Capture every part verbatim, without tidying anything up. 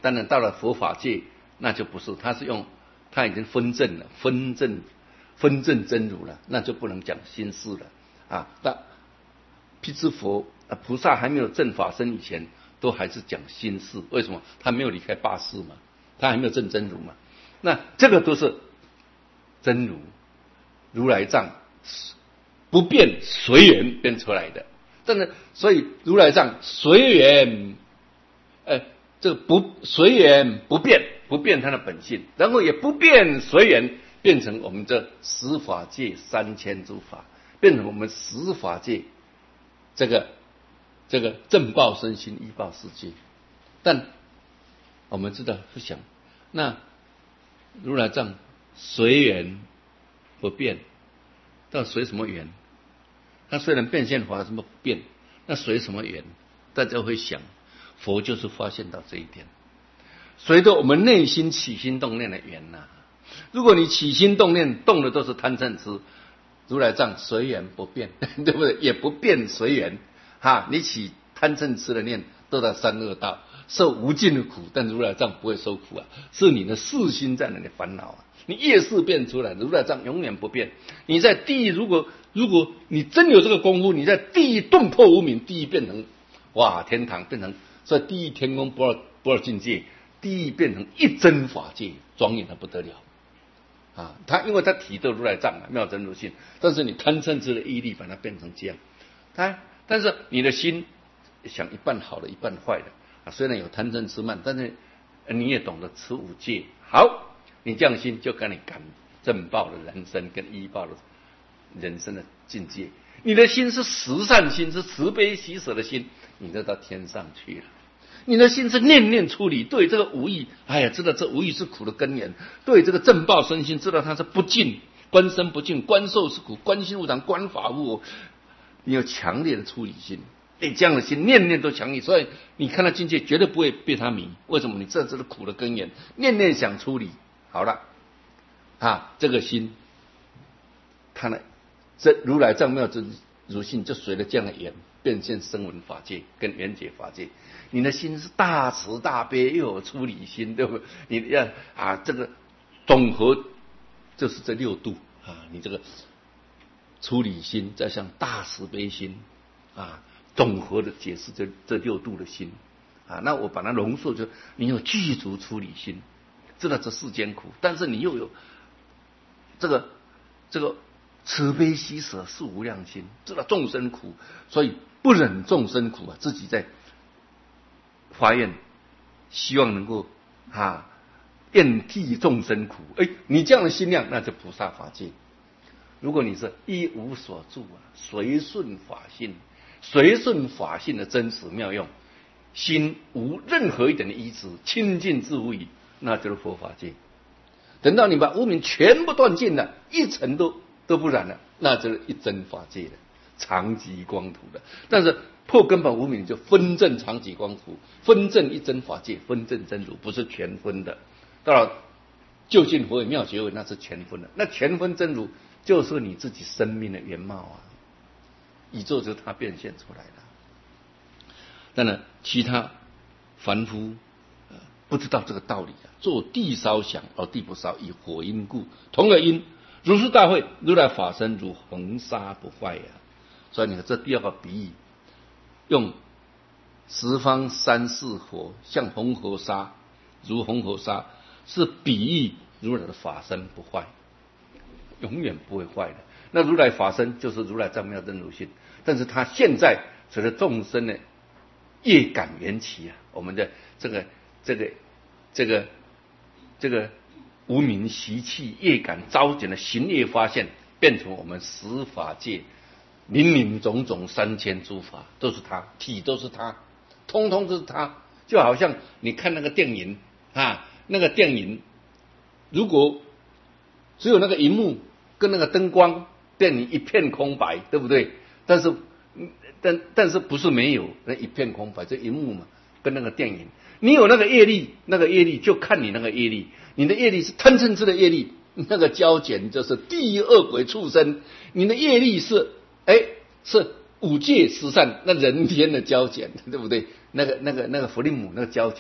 当然到了佛法界，那就不是，他是用他已经分证了，分证分证真如了，那就不能讲心事了啊。那辟支佛啊，菩萨还没有证法身以前，都还是讲心事。为什么？他没有离开八识嘛，他还没有证真如嘛。那这个都是真如，如来藏不变随缘变出来的。但是，所以如来藏随缘，呃，这个不随缘不变，不变它的本性，然后也不变随缘，变成我们这十法界三千诸法，变成我们十法界这个这个正报身心依报世界。但我们知道不想，那如来藏随缘不变，到随什么缘？它虽然变现法什么不变，那随什么缘？大家会想，佛就是发现到这一点，随着我们内心起心动念的缘呐、啊。如果你起心动念动的都是贪嗔痴，如来藏随缘不变，对不对？也不变随缘哈。你起贪嗔痴的念，都在三恶道，受无尽的苦，但如来藏不会受苦啊，是你的世心在那里烦恼啊。你业识变出来，如来藏永远不变。你在地狱，如果如果你真有这个功夫，你在地狱顿破无明，地狱变成哇天堂，变成所以地狱天宫不二不二境界，地狱变成一真法界，庄严的不得了啊！他因为他体得如来藏啊，妙真如性，但是你贪嗔痴的业力把它变成这样，他但是你的心想一半好的，一半坏的啊。虽然有贪嗔痴慢，但是你也懂得持五戒，好。你这样心就跟你感正报的人生跟依报的人生的境界。你的心是十善心，是慈悲喜舍的心，你就到天上去了。你的心是念念出离，对这个无义，哎呀，知道这无义是苦的根源；对这个正报身心，知道它是不净，观身不净，观受是苦，观心无常，观法无我。你有强烈的出离心，哎，这样的心念念都强烈，所以你看到境界绝对不会被他迷。为什么？你知道这是苦的根源，念念想出离。好了，啊，这个心，他呢，这如来藏妙真如性，就随着这样的缘，变现声闻法界跟缘觉法界。你的心是大慈大悲，又有出离心，对不对？你要啊，这个总和就是这六度啊，你这个出离心，再像大慈悲心啊，总和的解释这这六度的心啊。那我把它浓缩，就你有具足出离心。知道这世间苦，但是你又有这个这个慈悲喜舍是无量心，知道众生苦，所以不忍众生苦啊，自己在发愿，希望能够啊愿替众生苦。哎，你这样的心量，那就菩萨法界。如果你是一无所住啊，随顺法性，随顺法性的真实妙用，心无任何一点的依执，清净自无疑。那就是佛法界。等到你把无明全部断尽了，一尘都都不染了，那就是一真法界了，常寂光土的。但是破根本无明就分证常寂光土，分证一真法界，分证真如，不是全分的。到了究竟佛为妙觉位，那是全分的。那全分真如就是你自己生命的原貌啊，宇宙就是它变现出来的。当然，其他凡夫不知道这个道理啊，做地烧响而地不烧，以火因故，同个因。如是大会，如来法身如恒沙不坏呀、啊。所以你看这第二个比喻，用十方三世火像红河沙，如红河沙，是比喻如来的法身不坏，永远不会坏的。那如来法身就是如来藏妙真如性，但是他现在随着众生的业感缘起啊，我们的这个。这个这个这个无明习气业感招减的行业发现，变成我们十法界林林总总三千诸法，都是他，体都是他，通通都是他。就好像你看那个电影啊，那个电影如果只有那个荧幕跟那个灯光，电影一片空白，对不对？但是但但是不是没有那一片空白，这荧幕嘛，跟那个电影。你有那个业力，那个业力就看你那个业力，你的业力是贪嗔痴的业力，那个交减就是地狱恶鬼畜生；你的业力是哎是五戒十善，那人天的交减，对不对？那个那个那个弗利姆那个交减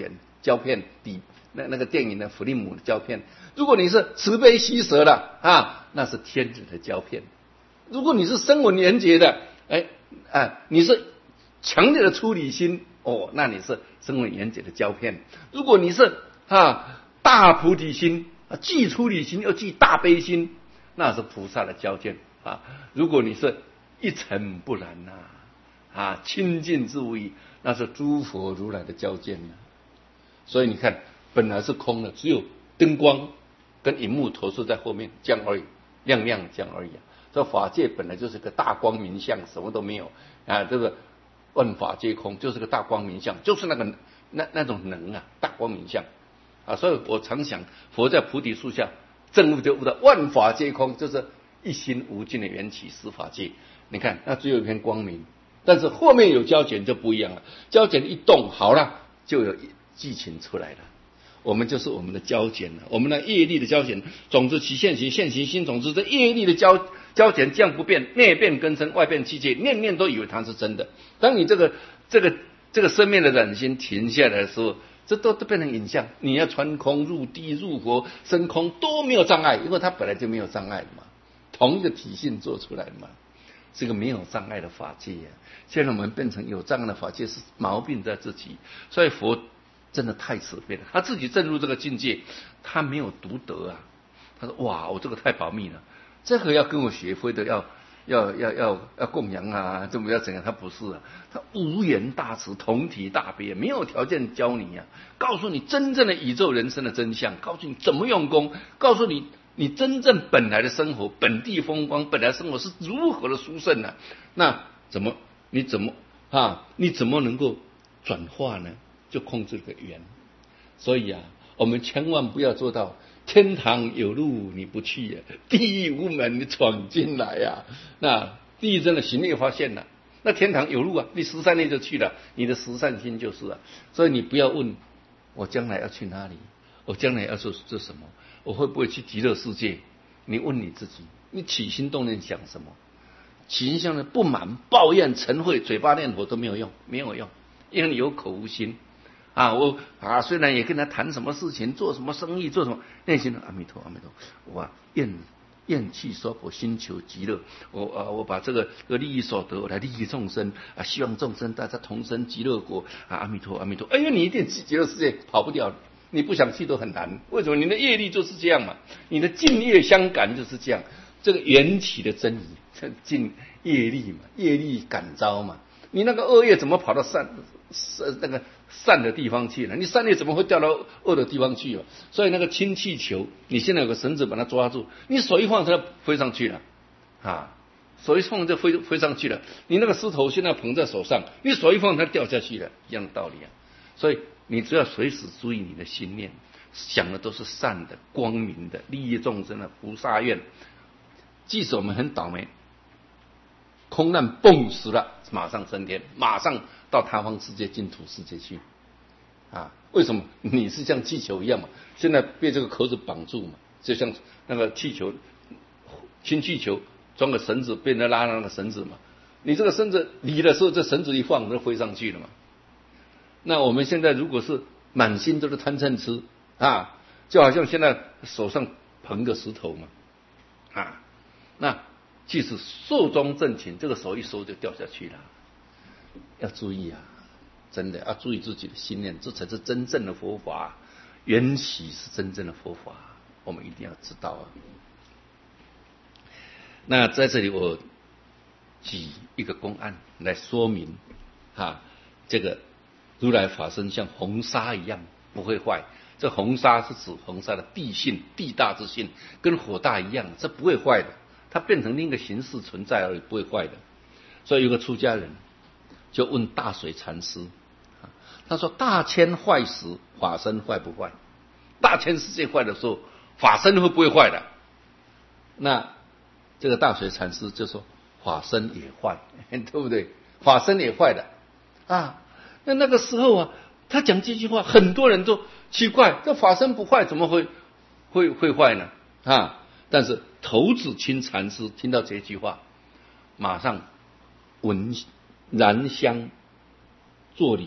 胶片底那那个电影的弗利姆的胶片。如果你是慈悲喜舍的啊，那是天子的胶片。如果你是声闻缘觉的，哎啊，你是强烈的出离心哦，那你是声闻缘觉的胶片。如果你是啊大菩提心，既出离心又既大悲心，那是菩萨的胶片啊。如果你是一尘不染呐、啊，啊清净自无异，那是诸佛如来的胶片呐、啊。所以你看，本来是空的，只有灯光跟荧幕投射在后面，这样而已，亮亮这样而已啊。这法界本来就是个大光明相，什么都没有啊，这个万法皆空，就是个大光明相，就是那个那那种能啊，大光明相啊。所以我常想，佛在菩提树下证悟就悟到万法皆空，就是一心无尽的缘起十法界。你看，那只有一片光明，但是后面有胶卷就不一样了，胶卷一动，好了，就有激情出来了。我们就是我们的胶卷了，我们的业力的胶卷，种子起现行，现行新种子，这业力的胶胶卷这样不变，内变根生，外变气界，念念都以为它是真的。当你这个这个这个生命的染心停下来的时候，这都都变成影像。你要穿空入地入佛升空都没有障碍，因为它本来就没有障碍的嘛，同一个体性做出来的嘛，是个没有障碍的法界呀、啊。现在我们变成有障碍的法界，是毛病在自己，所以佛真的太慈悲了，他自己证入这个境界，他没有独得啊。他说：“哇，我这个太保密了，这个要跟我学会的，要要要要要供养啊，怎么要怎样？”他不是啊，他无言大慈，同体大悲，没有条件教你啊，告诉你真正的宇宙人生的真相，告诉你怎么用功，告诉你你真正本来的生活，本地风光，本来生活是如何的殊胜呢？那怎么你怎么啊？你怎么能够转化呢？就控制个缘。所以啊，我们千万不要做到天堂有路你不去呀、啊，地狱无门你闯进来呀、啊。那地狱真的行业发现了，那天堂有路啊，你十三年就去了，你的十善心就是啊。所以你不要问我将来要去哪里，我将来要做做什么，我会不会去极乐世界？你问你自己，你起心动念想什么？起心动念不满、抱怨、嗔恚、嘴巴念佛都没有用，没有用，因为你有口无心。啊，我啊，虽然也跟他谈什么事情，做什么生意，做什么，内心的阿弥陀阿弥陀，我、啊、愿愿气娑婆，心求极乐。我啊，我把这个这个利益所得，我来利益众生啊，希望众生大家同生极乐国啊，阿弥陀阿弥陀。哎呦，你一定极乐世界跑不掉，你不想去都很难。为什么？你的业力就是这样嘛，你的净业相感就是这样。这个缘起的真理，净业力嘛，业力感召嘛。你那个恶业怎么跑到善善那个善的地方去了？你善业怎么会掉到恶的地方去了？所以那个氢气球，你现在有个绳子把它抓住，你手一放它飞上去了啊，手一放就飞飞上去了。你那个石头现在捧在手上，你手一放它掉下去了，一样的道理啊。所以你只要随时注意你的心念，想的都是善的、光明的、利益众生的菩萨愿。即使我们很倒霉，空难蹦死了，马上升天，马上到他方世界、净土世界去啊！为什么？你是像气球一样嘛，现在被这个壳子绑住嘛，就像那个气球，氢气球装个绳子，被人拉那个绳子嘛。你这个绳子离的时候，这绳子一放，就飞上去了嘛。那我们现在如果是满心都是贪嗔痴啊，就好像现在手上捧个石头嘛啊，那即使寿终正寝，这个手一收就掉下去了。要注意啊，真的要注意自己的心念，这才是真正的佛法。缘起是真正的佛法，我们一定要知道啊。那在这里我举一个公案来说明啊，这个如来法身像红砂一样不会坏。这红砂是指红砂的地性，地大之性，跟火大一样，这不会坏的。它变成另一个形式存在而已，不会坏的。所以有个出家人就问大水禅师，他说：大千坏时，法身坏不坏？大千世界坏的时候，法身会不会坏的？那这个大水禅师就说：法身也坏，对不对？法身也坏的啊。那那个时候啊，他讲这句话，很多人都奇怪，这法身不坏，怎么会会会坏呢？啊！但是头子清禅师听到这句话，马上闻燃香作礼，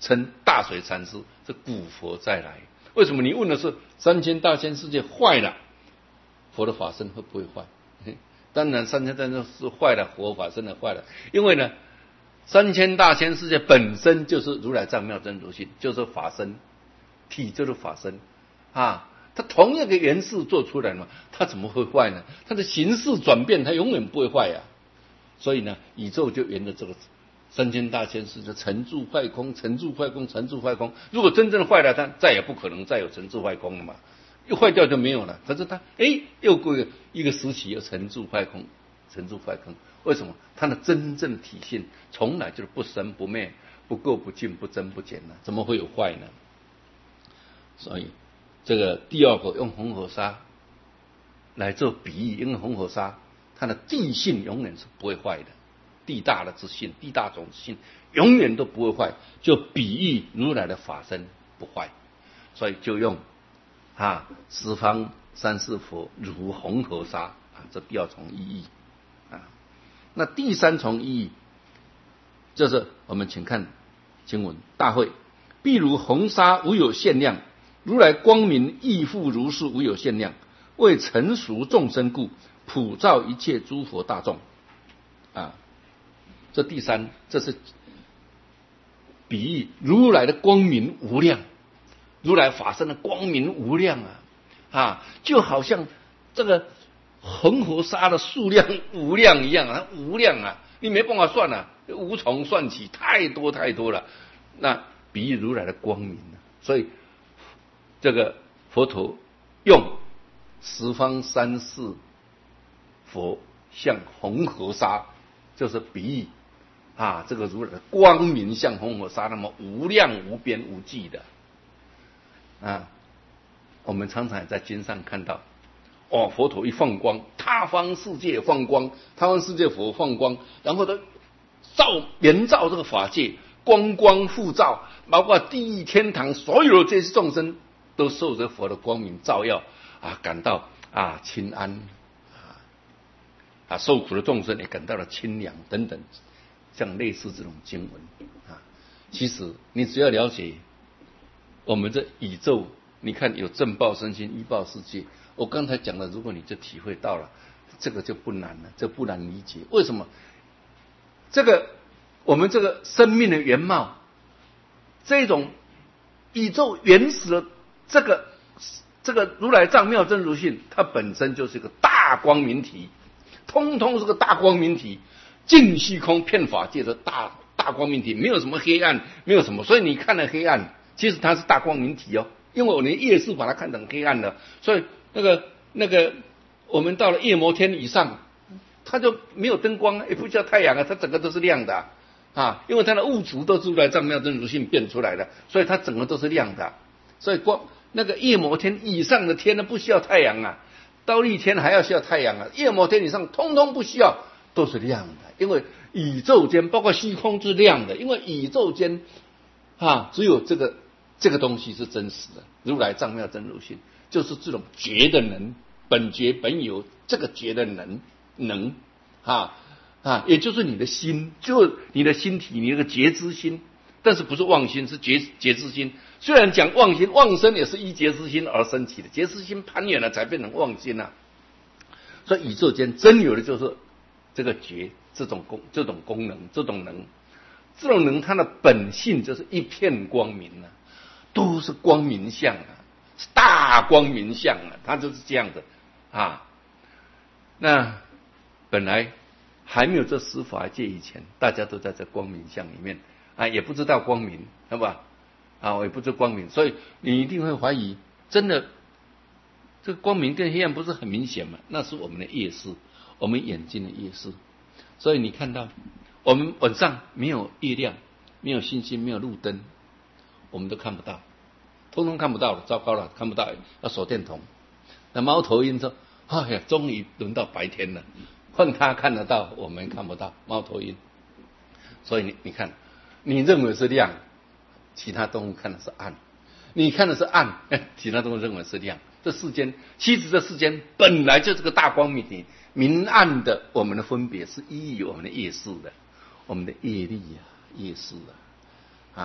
称大水禅师是古佛再来。为什么你问的是三千大千世界坏了，佛的法身会不会坏？当然三千大千是坏了，佛法身的坏了。因为呢，三千大千世界本身就是如来藏妙真如性，就是法身，体就是法身啊。它同样的元素做出来嘛，它怎么会坏呢？它的形式转变，它永远不会坏呀、啊。所以呢，宇宙就沿着这个三千大千世界成住坏空，成住坏空，成住坏空。如果真正坏了，它再也不可能再有成住坏空了嘛，一坏掉就没有了。可是它哎，又过一个时期又成住坏空，成住坏空。为什么？它的真正体性从来就是不生不灭，不垢不净，不增不减呢？怎么会有坏呢？所以这个第二个用红河沙来做比喻，因为红河沙它的地性永远是不会坏的，地大的之性，地大种之性永远都不会坏，就比喻如来的法身不坏，所以就用啊十方三世佛如红河沙啊，这第二重意义啊。那第三重意义就是我们请看经文大会，譬如红沙无有限量，如来光明亦复如是无有限量，为成熟众生故，普照一切诸佛大众啊。这第三，这是比喻如来的光明无量，如来法身的光明无量啊啊，就好像这个恒河沙的数量无量一样啊，无量啊，你没办法算啊，无从算起，太多太多了。那比喻如来的光明啊，所以这个佛陀用十方三世佛像恒河沙，就是比喻啊，这个如来的光明像恒河沙那么无量无边无际的啊。我们常常在经上看到，哦，佛陀一放光，他方世界放光，他方世界佛放光，然后都照延照这个法界，光光复照，包括地狱天堂所有的这些众生都受着佛的光明照耀啊，感到啊清安啊，啊受苦的众生也感到了清凉等等，像类似这种经文啊。其实你只要了解我们这宇宙，你看有正报身心依报世界，我刚才讲的，如果你就体会到了，这个就不难了，这不难理解。为什么？这个我们这个生命的原貌，这种宇宙原始的这个这个如来藏妙真如性，它本身就是一个大光明体，通通是个大光明体，尽虚空遍法界的大大光明体，没有什么黑暗，没有什么。所以你看了黑暗，其实它是大光明体哦。因为我连夜视把它看成黑暗了，所以那个那个我们到了夜摩天以上，它就没有灯光，也不叫太阳啊，它整个都是亮的 啊, 啊，因为它的物质都是如来藏妙真如性变出来的，所以它整个都是亮的。所以光那个夜摩天以上的天呢，不需要太阳啊，忉利天还要需要太阳啊，夜摩天以上通通不需要，都是亮的。因为宇宙间包括虚空是亮的，因为宇宙间啊只有这个。这个东西是真实的，如来藏妙真如性就是这种觉的能，本觉本有这个觉的能能啊啊，也就是你的心，就你的心体，你那个觉知心，但是不是妄心，是觉觉知心。虽然讲妄心，妄生也是依觉知心而生起的，觉知心攀缘了才变成妄心啊。所以宇宙间真有的就是这个觉，这种功，这种功能，这种能，这种能它的本性就是一片光明啊。都是光明相啊，是大光明相啊，它就是这样的啊。那本来还没有这十法界以前，大家都在这光明相里面啊，也不知道光明，对吧？啊，我也不知道光明，所以你一定会怀疑，真的这个光明跟黑暗不是很明显吗？那是我们的业识，我们眼睛的业识。所以你看到我们晚上没有月亮，没有星星，没有路灯，我们都看不到，通通看不到了，糟糕了，看不到，要手电筒。那猫头鹰说：“哎呀，终于轮到白天了，换它看得到，我们看不到。”猫头鹰，所以你你看，你认为是亮，其他动物看的是暗；你看的是暗，其他动物认为是亮。这世间，其实这世间本来就是个大光明体，明暗的我们的分别是依于我们的业识的，我们的业力啊，业识啊，啊。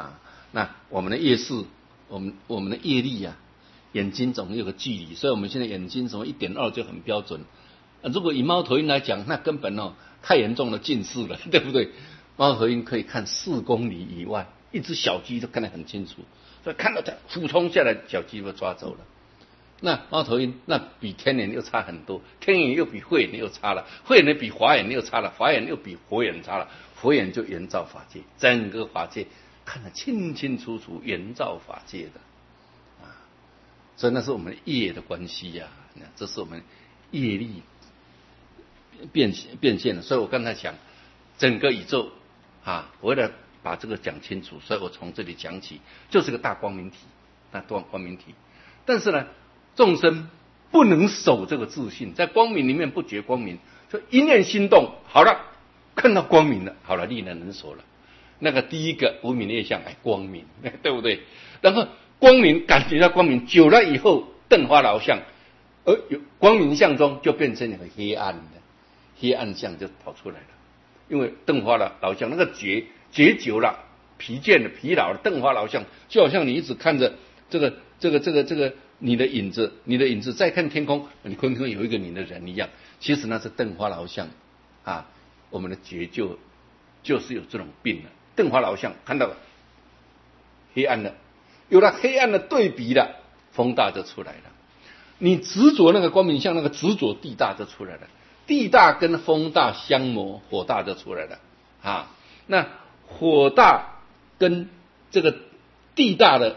那我们的业识，我们我们的业力啊，眼睛总有个距离，所以我们现在眼睛什么一点二就很标准。如果以猫头鹰来讲，那根本哦太严重的近视了，对不对？猫头鹰可以看四公里以外，一只小鸡都看得很清楚，所以看到它俯冲下来，小鸡就抓走了。那猫头鹰那比天眼又差很多，天眼又比慧眼又差了，慧眼比华眼又差了，华眼又比佛眼差了，佛眼就圆照法界，整个法界看得清清楚楚，圆照法界的啊，所以那是我们业的关系呀、啊，这是我们业力变变现了。所以我刚才讲整个宇宙啊，我为了把这个讲清楚，所以我从这里讲起，就是个大光明体，那大光明体。但是呢，众生不能守这个自信，在光明里面不觉光明，就一念心动，好了，看到光明了，好了，力能能所了。那个第一个无明的业相，哎，光明，对不对？然后光明感觉到光明，久了以后，灯花老相，而有光明相中就变成了黑暗的，黑暗相就跑出来了。因为灯花了老相那个觉觉久了，疲倦了、疲劳了，灯花老相就好像你一直看着这个这个这个这个你的影子，你的影子再看天空，你空中有一个你的人一样，其实那是灯花老相啊。我们的觉就就是有这种病了，灯花老相看到了黑暗了，有了黑暗的对比了，风大就出来了。你执着那个光明相，那个执着地大就出来了。地大跟风大相磨，火大就出来了啊。那火大跟这个地大的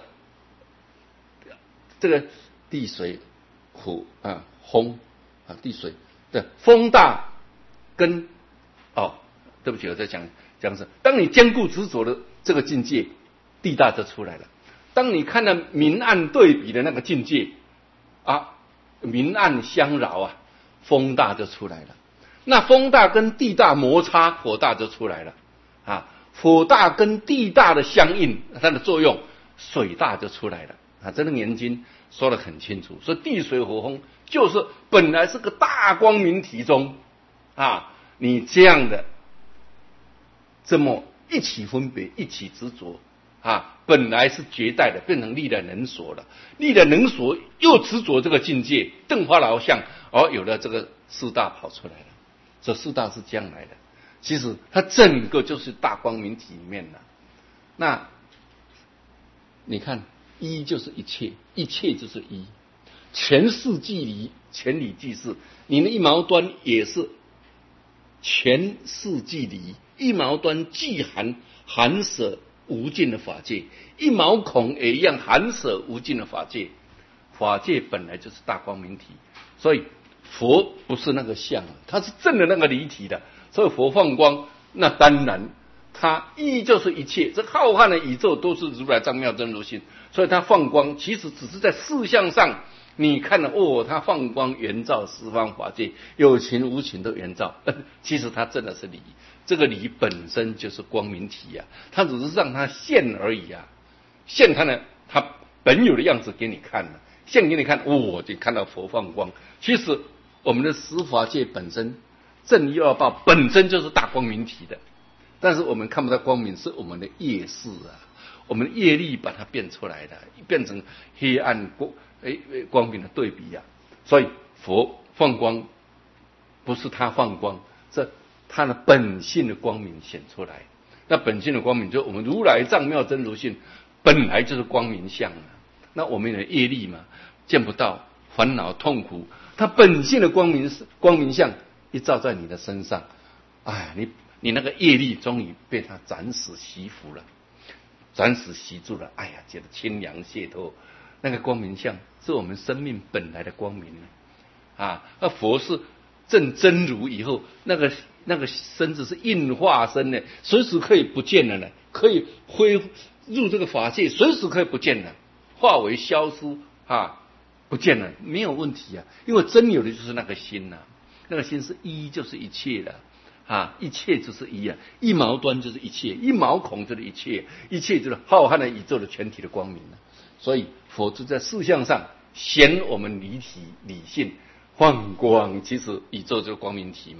这个地水火啊风啊地水对风大跟哦对不起，我在讲讲是，当你坚固执着的这个境界，地大就出来了。当你看到明暗对比的那个境界啊，明暗相扰啊，风大就出来了。那风大跟地大摩擦，火大就出来了啊。火大跟地大的相应，它的作用，水大就出来了啊。这个《严经》说得很清楚，说地水火风就是本来是个大光明体中啊，你这样的这么一起分别，一起执着啊，本来是绝代的，变成历来能所了。历来能所又执着这个境界，灯花老相，而、哦、有了这个四大跑出来了。这四大是将来的，其实它整个就是大光明体里面的。那你看，一就是一切，一切就是一，全事即离，全理即是。你的一毛端也是全事即离，一毛端既含含舍无尽的法界，一毛孔也一样含舍无尽的法界。法界本来就是大光明体，所以佛不是那个相，它是正的那个离体的。所以佛放光，那当然它一就是一切，这浩瀚的宇宙都是如来藏妙真如性，所以它放光其实只是在事相上你看了哦，它放光圆照十方法界，有情无情都圆照，其实它真的是理，这个理本身就是光明体啊，它只是让它现而已啊，现它呢，它本有的样子给你看了，现给你看，哦，你看到佛放光，其实我们的十法界本身正业报本身就是大光明体的，但是我们看不到光明，是我们的业识啊，我们的业力把它变出来的，变成黑暗光诶光明的对比啊。所以佛放光不是他放光，是他的本性的光明显出来。那本性的光明就是我们如来藏妙真如性本来就是光明相啊。那我们的业力嘛，见不到烦恼痛苦，它本性的光明光明相一照在你的身上，哎，你你那个业力终于被他斩死熄伏了，斩死熄住了，哎呀，觉得清凉解脱。那个光明相是我们生命本来的光明啊。那佛是证真如以后，那个那个身子是应化身的，随时可以不见了呢，可以恢入这个法界，随时可以不见了，化为消失啊，不见了，没有问题啊，因为真有的就是那个心呐、啊，那个心是一就是一切的啊，一切就是一啊，一毛端就是一切，一毛孔就是一切，一切就是浩瀚的宇宙的全体的光明啊。所以佛就在事相上显我们离体理性放光，其实宇宙就是光明体嘛。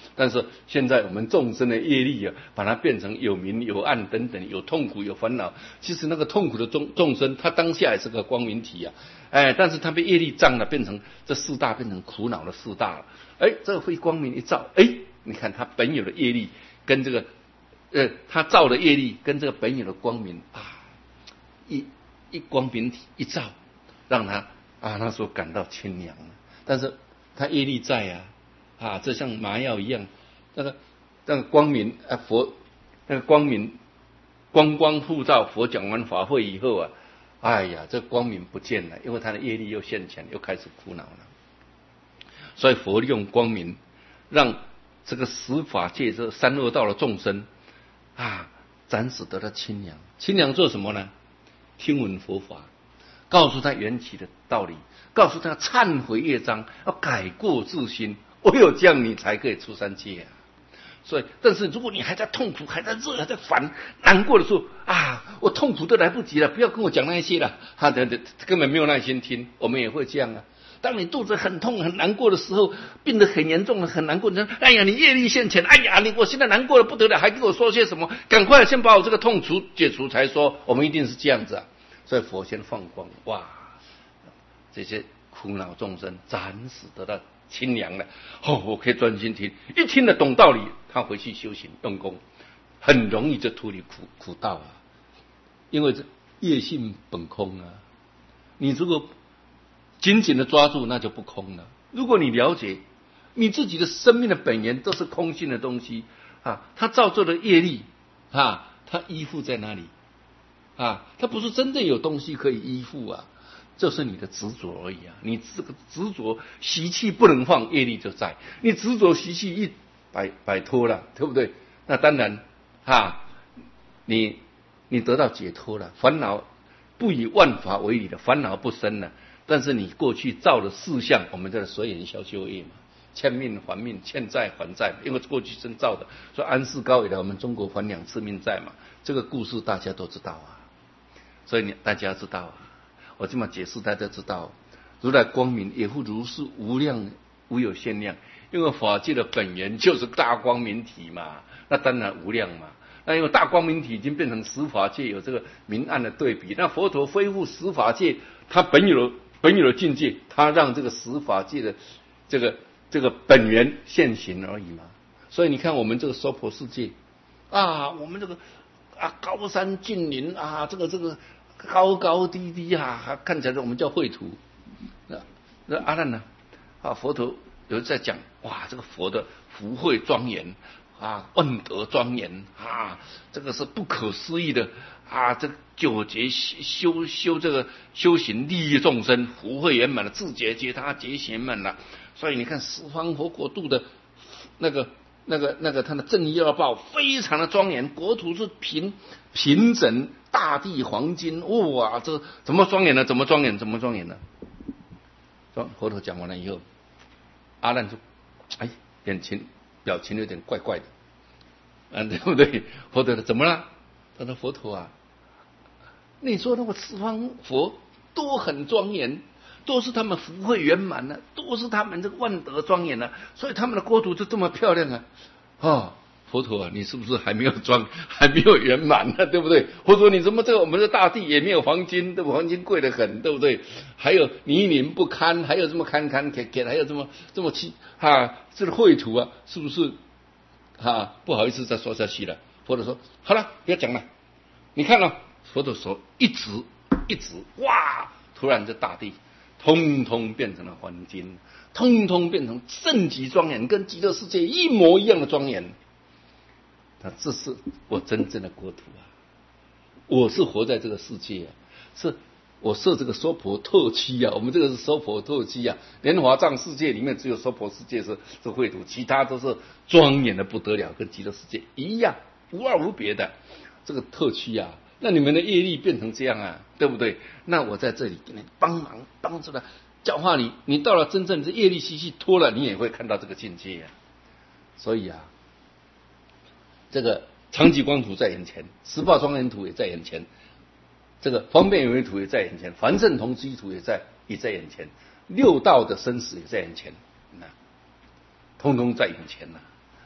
但是现在我们众生的业力啊，把它变成有明有暗等等，有痛苦有烦恼。其实那个痛苦的众众生，他当下也是个光明体啊，哎，但是他被业力障了，变成这四大变成苦恼的四大了。哎，这个会光明一照，哎，你看他本有的业力跟这个呃他造的业力跟这个本有的光明啊，一一光明体一照，让他啊那时候感到清凉了。但是他业力在啊。啊，这像麻药一样，那个那个光明啊，佛那个光明光光普照，佛讲完法会以后啊，哎呀，这光明不见了，因为他的业力又现前，又开始苦恼了。所以佛利用光明，让这个十法界这三恶道的众生啊，暂时得到清凉。清凉做什么呢？听闻佛法，告诉他缘起的道理，告诉他忏悔业障，要改过自新。唯有这样，你才可以出三界啊！所以，但是如果你还在痛苦、还在热、还在烦、难过的时候啊，我痛苦都来不及了，不要跟我讲那些了，他的根本没有耐心听。我们也会这样啊。当你肚子很痛、很难过的时候，病得很严重了、很难过，你说：“哎呀，你业力现前，哎呀，你我现在难过的不得了，还跟我说些什么？赶快先把我这个痛除解除才说。”我们一定是这样子啊。所以佛先放光，哇，这些苦恼众生暂时得到清凉了，哦，我可以专心听，一听得懂道理，他回去修行用功，很容易就脱离苦苦道啊。因为这业性本空啊，你如果紧紧的抓住，那就不空了。如果你了解你自己的生命的本源都是空性的东西啊，它造作的业力啊，它依附在哪里啊？它不是真正有东西可以依附啊。就是你的执着而已啊！你这个执着习气不能放，业力就在；你执着习气一摆摆脱了，对不对？那当然啊，你你得到解脱了，烦恼不以万法为理的烦恼不生了。但是你过去造的事项，我们叫随缘消修业嘛，欠命还命，欠债还债，因为过去生造的。所以安世高以来，我们中国还两次命债嘛，这个故事大家都知道啊。所以你大家知道啊。我这么解释，大家知道，如来光明也复如是无量无有限量，因为法界的本源就是大光明体嘛，那当然无量嘛。那因为大光明体已经变成十法界有这个明暗的对比，那佛陀恢复十法界，他本有的本有的境界，他让这个十法界的这个这个本源现行而已嘛。所以你看我们这个娑婆世界啊，我们这个啊高山峻岭啊，这个这个。高高低低啊，看起来我们叫秽土。那那阿难呢？啊，佛陀有在讲，哇，这个佛的福慧庄严啊，恩德庄严啊，这个是不可思议的啊！这个九劫修修这个修行利益众生，福慧圆满了，自觉觉他觉圆满了。所以你看十方佛国度的那个。那个那个他的正业报非常的庄严，国土是平平整，大地黄金，哇，这怎么庄严呢？怎么庄严？怎么庄严呢？佛陀讲完了以后，阿难说：“哎，眼前表情有点怪怪的，啊，对不对？”佛陀说：“怎么了？”他说：“佛陀啊，你说那个十方佛都很庄严。”都是他们福慧圆满了，都是他们这个万德庄严了，所以他们的国土就这么漂亮啊！哦，佛陀啊，你是不是还没有庄，还没有圆满呢？对不对？或者说你怎么这个我们的大地也没有黄金，对不？黄金贵得很，对不对？还有泥泞不堪，还有这么坎坎坷坷，还有这么这么气啊，这个秽土啊，是不是啊？不好意思再说下去了。佛陀说：“好了，不要讲了。你看了，佛陀手一指一指，哇！突然这大地。”通通变成了黄金，通通变成圣极庄严，跟极乐世界一模一样的庄严。那这是我真正的国土啊！我是活在这个世界啊，是我设这个娑婆特区啊。我们这个是娑婆特区啊，莲华藏世界里面只有娑婆世界是是秽土，其他都是庄严的不得了，跟极乐世界一样，无二无别的这个特区啊。那你们的业力变成这样啊，对不对？那我在这里给你帮忙，帮助了，教化你，你到了真正的业力习气脱了，你也会看到这个境界啊。所以啊，这个长吉光图在眼前，十报庄严图也在眼前，这个方便有为图也在眼前，凡圣同居图也在也在眼前，六道的生死也在眼前，那通通在眼前了。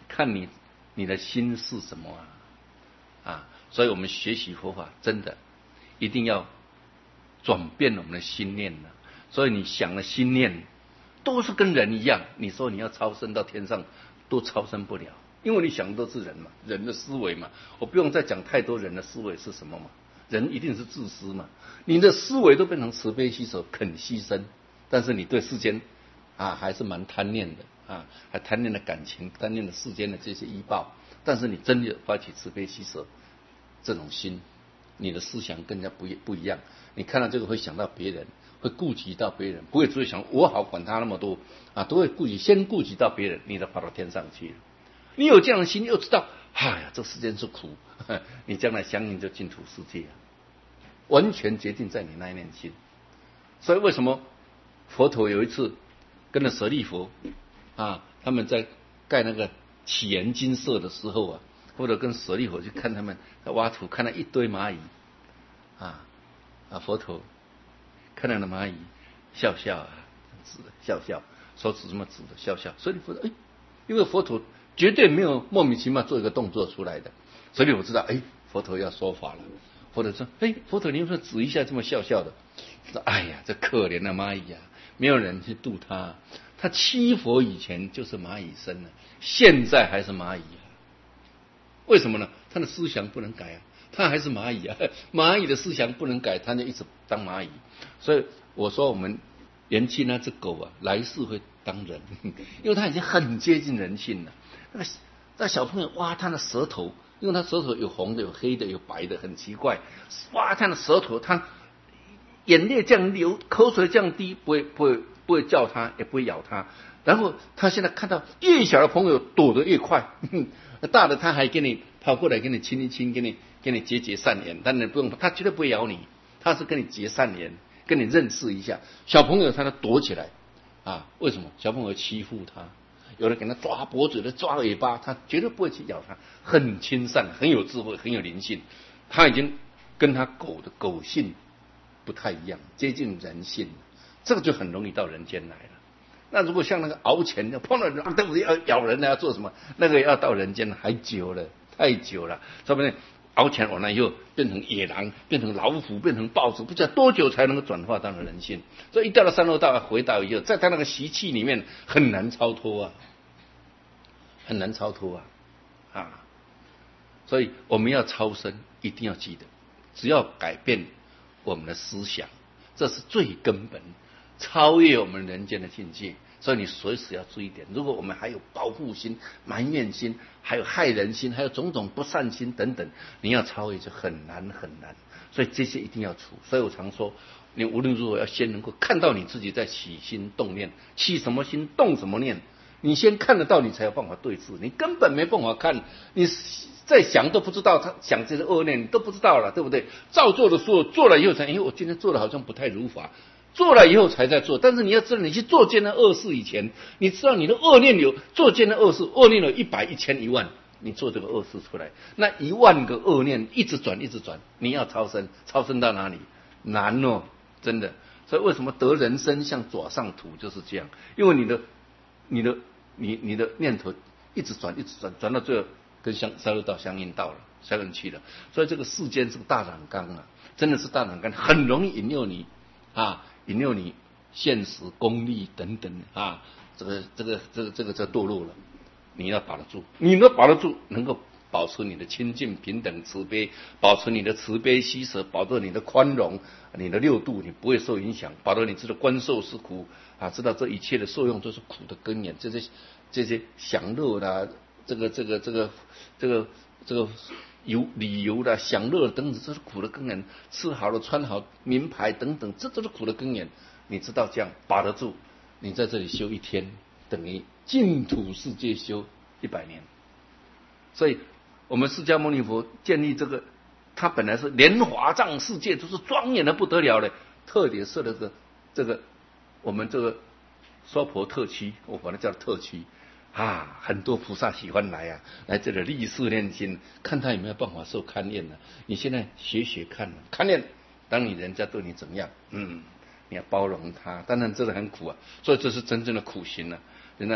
看你你的心是什么啊啊！所以我们学习佛法，真的一定要转变我们的心念了。所以你想的心念都是跟人一样，你说你要超生到天上，都超生不了，因为你想的都是人嘛，人的思维嘛。我不用再讲太多人的思维是什么嘛，人一定是自私嘛。你的思维都变成慈悲喜舍，肯牺牲，但是你对世间啊还是蛮贪念的啊，还贪念的感情，贪念的世间的这些依报。但是你真的发起慈悲喜舍这种心，你的思想更加不不一样。你看到这个会想到别人，会顾及到别人，不会只会想我好管他那么多啊，都会顾及先顾及到别人，你都跑到天上去了。你有这样的心，又知道，哎呀，这世间是苦，你将来相应就净土世界啊，完全决定在你那一念心。所以为什么佛陀有一次跟着舍利佛啊，他们在盖那个起源金舍的时候啊，或者跟舍利佛去看他们在挖土，看到一堆蚂蚁啊啊，佛陀看到那蚂蚁笑笑啊，指的笑笑，手指这么指的笑笑。舍利佛说：“哎，因为佛陀绝对没有莫名其妙做一个动作出来的，所以我知道，哎，佛陀要说法了。佛陀说：哎，佛陀您说指一下这么笑笑的，说：哎呀，这可怜的蚂蚁啊，没有人去度他。他七佛以前就是蚂蚁生了，现在还是蚂蚁啊。为什么呢？他的思想不能改啊，他还是蚂蚁啊。蚂蚁的思想不能改，他就一直当蚂蚁。所以我说我们年轻那只狗啊，来世会当人，因为他已经很接近人性了。那个那小朋友挖他的舌头，因为他舌头有红的、有黑的、有白的，很奇怪。挖他的舌头，他眼泪这样流，口水这样滴，不会不会不会叫他，也不会咬他。然后他现在看到越小的朋友躲得越快，大的他还给你跑过来给你亲一亲，给你给你结结善缘。但你不用，他绝对不会咬你，他是跟你结善缘，跟你认识一下。小朋友他都躲起来啊，为什么？小朋友欺负他。有人给他抓脖子，有人抓尾巴，他绝对不会去咬他，很亲善，很有智慧，很有灵性。他已经跟他狗的狗性不太一样，接近人性，这个就很容易到人间来了。那如果像那个敖犬，碰到人对不对？要咬人了，要做什么？那个要到人间还久了，太久了。说不定敖犬完了以后变成野狼，变成老虎，变成豹子，不知道多久才能够转化到人性。所以一到了三恶道回到以后，在他那个习气里面很难超脱啊。很难超脱啊啊！所以我们要超生，一定要记得，只要改变我们的思想，这是最根本，超越我们人间的境界。所以你随时要注意点，如果我们还有报复心、埋怨心，还有害人心，还有种种不善心等等，你要超越就很难很难。所以这些一定要除。所以我常说，你无论如何要先能够看到你自己在起心动念，起什么心动什么念。你先看得到，你才有办法对治。你根本没办法看，你在想都不知道，他想这些恶念你都不知道了，对不对？照做的时候，做了以后才，因为我今天做的好像不太如法，做了以后才在做。但是你要知道，你去做奸的恶事以前，你知道你的恶念有做奸的恶事，恶念有一百、一千、一万，你做这个恶事出来，那一万个恶念一直转，一直转，你要超生，超生到哪里？难哦，真的。所以为什么得人生像爪上土就是这样？因为你的。你的你你的念头一直转一直转，转到最后跟相三恶道相应到了，相应去了。所以这个世间是个大染缸啊，真的是大染缸，很容易引诱你啊，引诱你现实、功利等等啊，这个这个这个这个就堕落了。你要把得住，你能把得住，能够保持你的清净、平等、慈悲，保持你的慈悲喜舍，保持你的宽容，你的六度，你不会受影响，保持你知道观受是苦啊，知道这一切的受用都是苦的根源，这些这些享乐啦，这个这个这个这个这个游旅游啦、享乐等等，这是苦的根源。吃好了、穿好名牌等等，这都是苦的根源。你知道这样把得住，你在这里修一天，等于净土世界修一百年。所以我们释迦牟尼佛建立这个，他本来是莲华藏世界，都是庄严的不得了的，特别设了个这个我们这个娑婆特区，我把它叫特区啊，很多菩萨喜欢来啊，来这里立誓念心，看他有没有办法受勘验呢、啊？你现在学学看，勘验，当你人家对你怎么样，嗯，你要包容他，当然这是很苦啊，所以这是真正的苦行啊。人家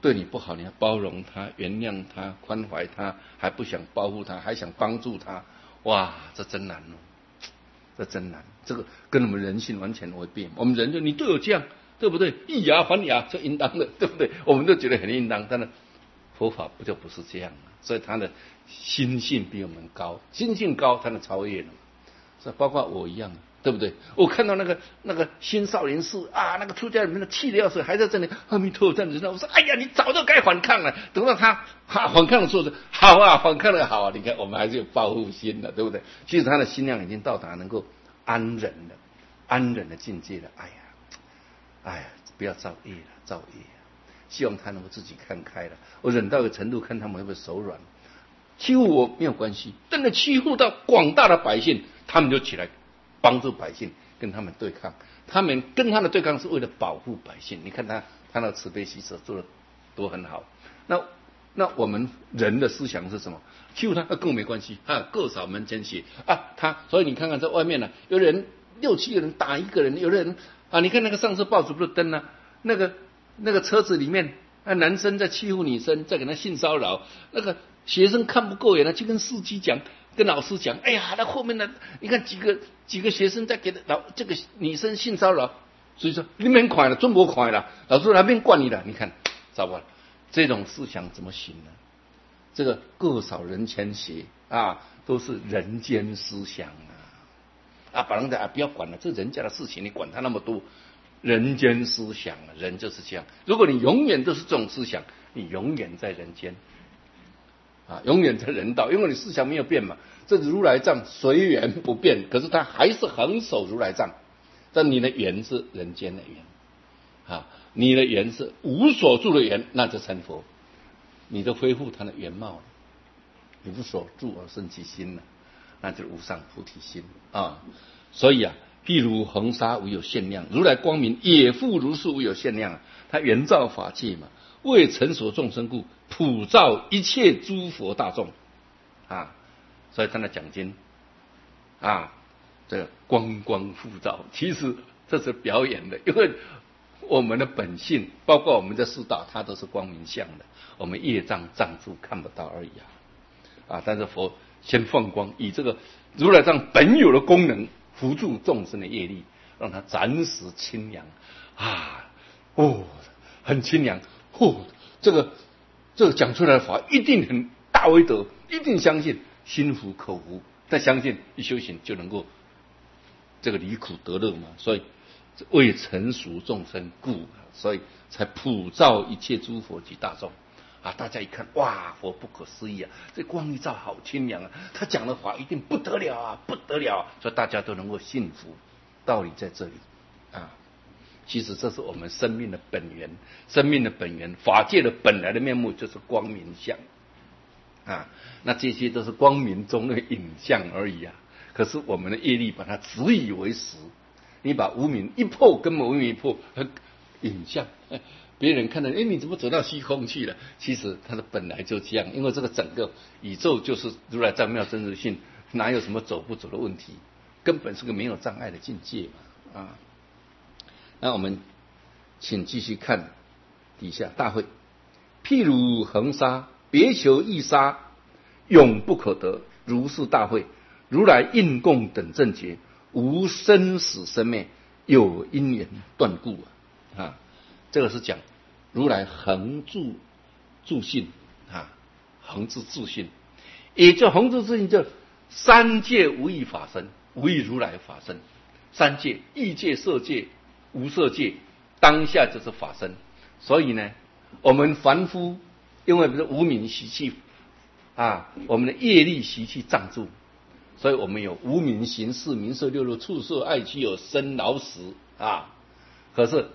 对你不好，你要包容他、原谅他、宽怀他，还不想保护他，还想帮助他，哇，这真难哦，这真难。这个跟我们人性完全违背。我们人就你对我这样，对不对？以牙还牙就应当的，对不对？我们都觉得很应当，但是佛法不就不是这样了？所以他的心性比我们高，心性高，他能超越了。所以包括我一样，对不对？我看到那个那个新少林寺啊，那个出家人的气得要死，还在这里阿弥陀佛这样子，我说哎呀，你早就该反抗了。等到他哈反抗的时候，好啊，反抗的好啊。你看我们还是有报复心的，对不对？其实他的心量已经到达能够安忍了，安忍的境界了。哎呀，哎呀，不要造业了，造业了。希望他能够自己看开了。我忍到一个程度，看他们会不会手软。欺负我没有关系，真的欺负到广大的百姓，他们就起来帮助百姓，跟他们对抗。他们跟他的对抗是为了保护百姓。你看他他那慈悲喜舍做的多很好。那那我们人的思想是什么？欺负他跟我没关系啊，各扫门前雪啊。他所以你看看在外面呢、啊，有人六七个人打一个人，有的人啊，你看那个上次报纸不是登了那个那个车子里面。那男生在欺负女生，在给他性骚扰，那个学生看不过眼了，就跟司机讲，跟老师讲，哎呀，那后面的你看几个几个学生在给老这个女生性骚扰，所以说你们快了，中国快了，老师那边惯你了，你看，糟糕了，这种思想怎么行呢？这个各扫人前鞋啊，都是人间思想啊，啊，把人家啊不要管了，这人家的事情，你管他那么多。人间思想，人就是这样。如果你永远都是这种思想，你永远在人间，啊，永远在人道，因为你思想没有变嘛。这如来藏随缘不变，可是他还是恒守如来藏。但你的缘是人间的缘，啊，你的缘是无所住的缘，那就成佛，你就恢复他的原貌了。你无所住而生其心了，那就是无上菩提心啊。所以啊。譬如恒沙无有限量，如来光明也复如是无有限量啊！他圆照法界嘛，为成所众生故，普照一切诸佛大众啊！所以他的讲经啊，这个光光复照，其实这是表演的，因为我们的本性，包括我们的四大，它都是光明相的，我们业障障住看不到而已啊！啊，但是佛先放光，以这个如来藏本有的功能。扶助众生的业力，让他暂时清凉啊！哦，很清凉哦。这个这个讲出来的法一定很大威德，一定相信，心服口服，但相信一修行就能够这个离苦得乐嘛。所以为成熟众生故，所以才普照一切诸佛及大众啊！大家一看，哇，佛不可思议啊！这光一照好清凉啊！他讲的话一定不得了啊，不得了啊！所以大家都能够信服，道理在这里啊。其实这是我们生命的本源，生命的本源，法界的本来的面目就是光明相啊。那这些都是光明中的影像而已啊。可是我们的业力把它执以为实，你把无明一破，根本无明一破，影像。别人看到，哎，你怎么走到虚空去了？其实它的本来就这样，因为这个整个宇宙就是如来藏妙真如性，哪有什么走不走的问题？根本是个没有障碍的境界嘛啊！那我们请继续看底下大会，譬如恒沙，别求一沙，永不可得。如是大会，如来应供等正觉，无生死生灭，有因缘断故啊！这个是讲如来恒住住性啊，恒住自性，也就恒住自性，就三界无异法身，无异如来法身。三界，异界、色界、无色界，当下就是法身。所以呢，我们凡夫因为不是无明习气啊，我们的业力习气障住，所以我们有无明行识、名色六路、触色爱趣有生老死啊。可是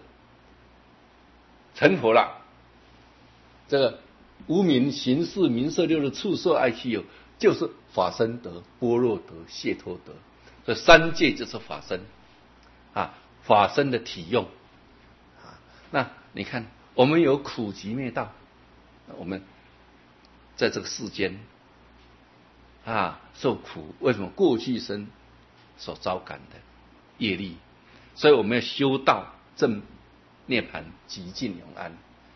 成佛了，这个无明行识名色六路触色爱趣有，就是法身德、般若德、解脱德，所以三界就是法身啊，法身的体用啊。那你看，我们有苦集灭道，我们在这个世间啊受苦，为什么？过去生所遭感的业力，所以我们要修道证涅槃极尽永安。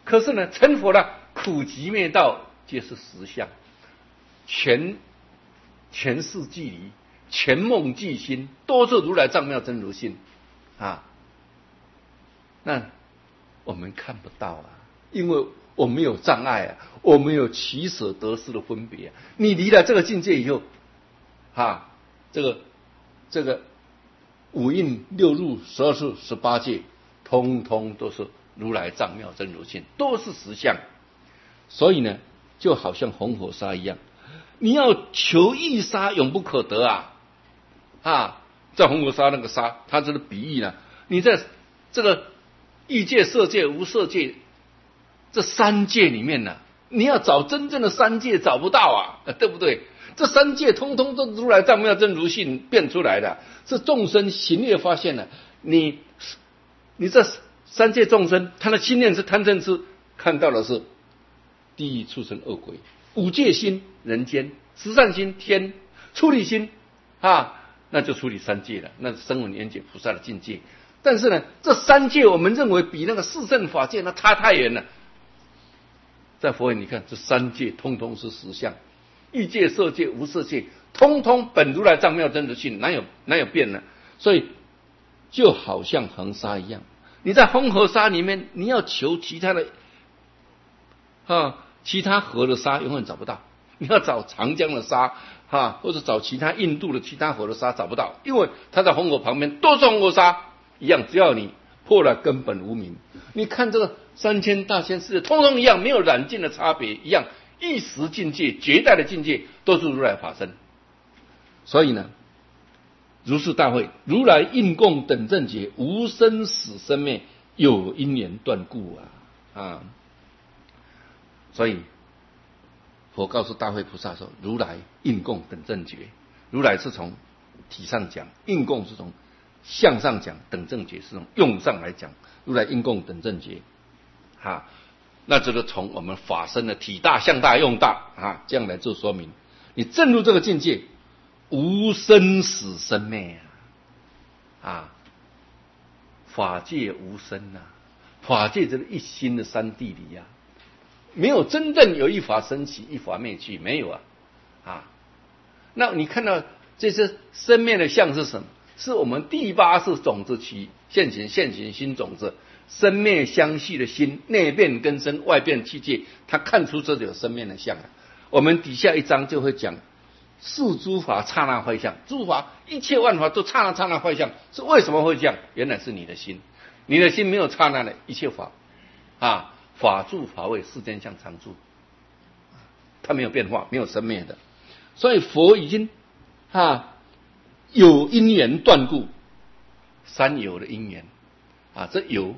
可是呢，成佛了，苦集灭道皆是实相，全全是即离，全梦即心，都是如来藏妙真如性啊。那我们看不到啊，因为我们有障碍啊，我们有取舍得失的分别啊。你离了这个境界以后，啊，这个这个五蕴六入十二处十八界，通通都是如来藏妙真如性，都是实相。所以呢，就好像红火沙一样，你要求一沙永不可得啊！啊，在红火沙那个沙，它这个比喻呢，你在这个欲界、色界、无色界这三界里面呢，你要找真正的三界找不到啊，对不对？这三界通通都如来藏妙真如性变出来的，是众生行业发现了。你你这三界众生，他的心念是贪嗔痴，看到的是地狱、畜生、恶鬼；五界心人间，十善心天，出离心啊，那就处理三界了，那是声闻缘觉菩萨的境界。但是呢，这三界我们认为比那个四圣法界那差太远了。在佛言，你看这三界通通是实相，欲界、色界、无色界，通通本如来藏妙真如性，哪有哪有变呢？所以就好像恒沙一样，你在恒河沙里面，你要求其他的啊，其他河的沙永远找不到，你要找长江的沙啊，或者找其他印度的其他河的沙找不到，因为它在恒河旁边都是恒河沙一样，只要你破了根本无明，你看这个三千大千世界，通通一样，没有染净的差别，一样一时境界、绝代的境界都是如来法身。所以呢，如是大会，如来应供等正觉，无生死生灭，有因缘断故啊啊！所以佛告诉大会菩萨说，如来应供等正觉，如来是从体上讲，应供是从相上讲，等正觉是从用上来讲，如来应供等正觉，啊，那这个从我们法身的体大、相大、用大啊，这样来做说明。你证入这个境界，无生死生灭啊，啊，法界无生啊，法界这个一心的三谛里啊，没有真正有一法生起，一法灭去，没有啊，啊，那你看到这些生灭的相是什么？是我们第八世种子起现行，现行心种子，生灭相续的心，内变根生，外变气界，他看出这有生灭的相啊。我们底下一章就会讲，是诸法刹那坏相，诸法一切万法都刹那刹那坏相，是为什么会这样？原来是你的心，你的心没有刹那的一切法啊，法住法位，世间相常住，它没有变化，没有生灭的。所以佛已经啊。有因缘断故，三有的因缘啊，这有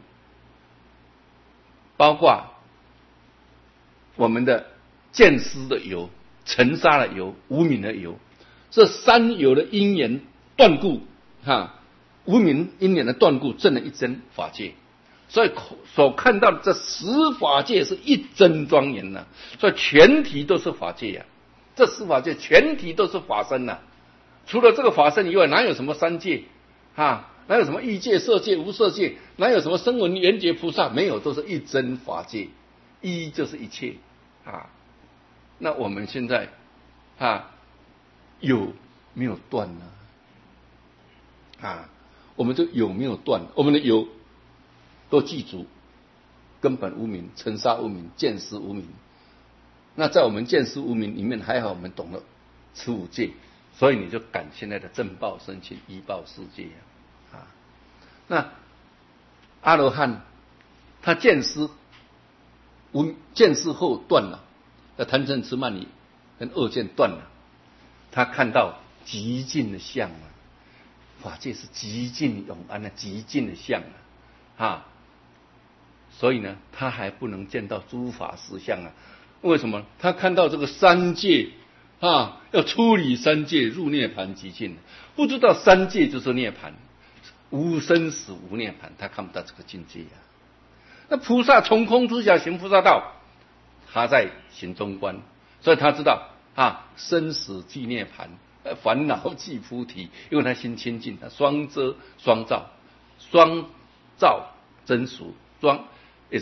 包括我们的见思的有、尘沙的有、无明的有，这三有的因缘断故啊，无明因缘的断故，证了一真法界。所以所看到的这十法界是一真庄严呐、啊，所以全体都是法界呀、啊，这十法界全体都是法身呐、啊。除了这个法身以外，哪有什么三界啊？哪有什么欲界、色界、无色界？哪有什么声闻缘觉菩萨？没有，都是一真法界，一就是一切啊。那我们现在啊，有没有断呢？啊，我们这有没有断？我们的有都记住，根本无明、尘沙无明、见思无明。那在我们见思无明里面，还好我们懂了持五戒。所以你就感现在的正报生起依报世界啊，那阿罗汉他见思无见思后断了，那贪嗔痴慢疑跟恶见断了，他看到极尽的相啊，法界是极尽永安的极尽的相啊，啊，所以呢，他还不能见到诸法实相啊，为什么？他看到这个三界。啊，要出离三界入涅盘极尽，不知道三界就是涅盘，无生死无涅盘，他看不到这个境界啊。那菩萨从空之下行菩萨道，他在行中观，所以他知道啊，生死即涅盘，烦恼即菩提，因为他心清净，他双遮双照，双照真俗，双也是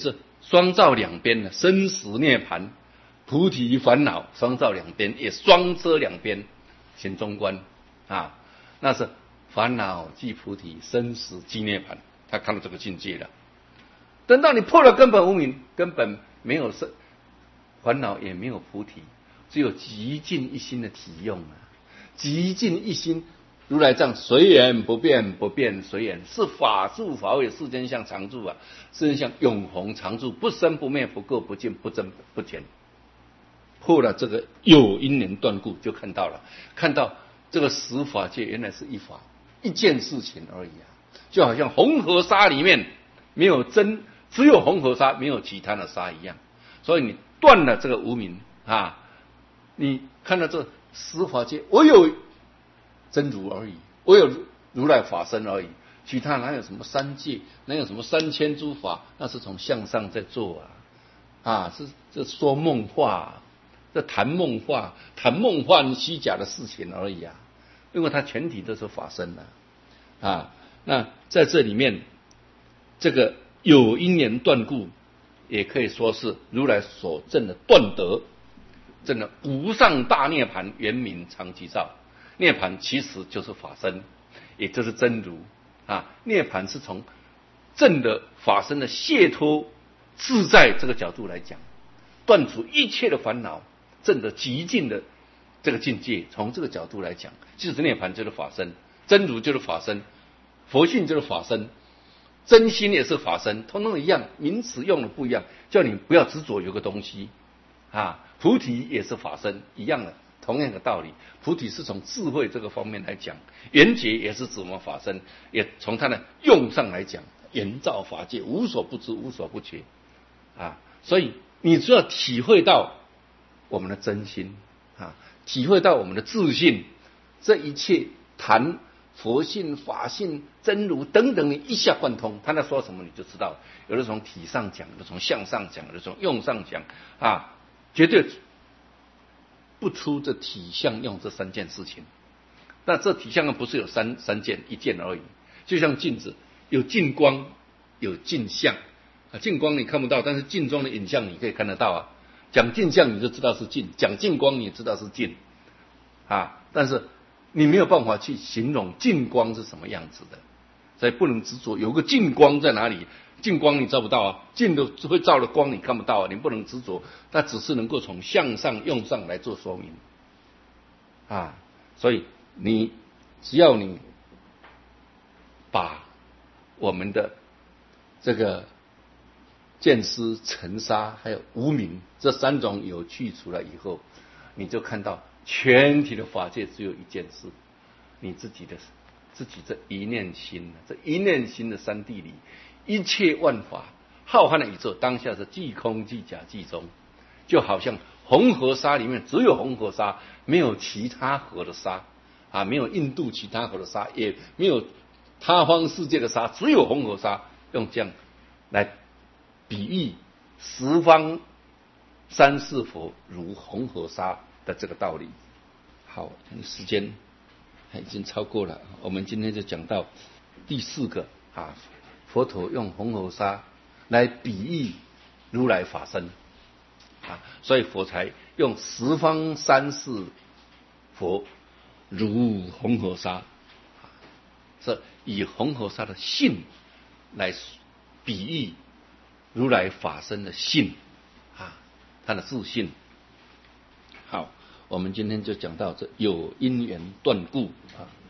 双照两边的生死涅槃、菩提烦恼，双照两边，也双遮两边，行中观啊，那是烦恼即菩提，生死即涅槃，他看到这个境界了。等到你破了根本无明，根本没有生烦恼，也没有菩提，只有极尽一心的体用啊，极尽一心。如来藏随缘不变，不变随缘，是法住法位，世间相常住啊，世间相永恒常住，不生不灭，不垢不净，不增不减。破了这个有因缘断故，就看到了，看到这个十法界原来是一法，一件事情而已啊，就好像红河沙里面没有真，只有红河沙，没有其他的沙一样。所以你断了这个无明啊，你看到这十法界，我有真如而已，我有如来法身而已，其他哪有什么三界，哪有什么三千诸法？那是从向上在做啊，啊，是这说梦话，这谈梦话，谈梦幻虚假的事情而已啊，因为它全体都是法身的啊。那在这里面，这个有因缘断故，也可以说是如来所证的断得，证的无上大涅槃，圆明常寂照。涅槃其实就是法身，也就是真如啊。涅槃是从证的法身的解脱自在这个角度来讲，断除一切的烦恼，证得极尽的这个境界。从这个角度来讲，其实涅槃就是法身，真如就是法身，佛性就是法身，真心也是法身，通通一样，名词用的不一样，叫你不要执着有个东西啊。菩提也是法身，一样的。同样的道理，菩提是从智慧这个方面来讲，圆觉也是指我们法身，也从它的用上来讲，圆照法界，无所不知，无所不觉啊。所以你只要体会到我们的真心啊，体会到我们的自信，这一切谈佛性、法性、真如等等，你一下贯通，他在说什么你就知道。有的从体上讲，有的从向上讲，有的从用上讲啊，绝对不出这体相用这三件事情。那这体相用不是有三三件一件而已，就像镜子，有镜光，有镜像啊。镜光你看不到，但是镜中的影像你可以看得到啊。讲镜像你就知道是镜，讲镜光你也知道是镜啊。但是你没有办法去形容镜光是什么样子的，所以不能执着有个镜光在哪里。镜光你照不到啊，镜都会照的光你看不到啊，你不能执着，它只是能够从向上用上来做说明啊。所以你只要你把我们的这个见思、尘沙还有无明这三种有去除了以后，你就看到全体的法界只有一件事，你自己的自己这一念心，这一念心的三谛里，一切万法浩瀚的宇宙，当下是即空即假即中，就好像红河沙里面只有红河沙，没有其他河的沙啊，没有印度其他河的沙，也没有他方世界的沙，只有红河沙。用这样来比喻十方三世佛如红河沙的这个道理。好，时间已经超过了，我们今天就讲到第四个啊，佛陀用红河沙来比喻如来法身啊，所以佛才用十方三世佛如红河沙，是以红河沙的性来比喻如来法身的性啊，他的自信。好，我们今天就讲到这有因缘断故啊。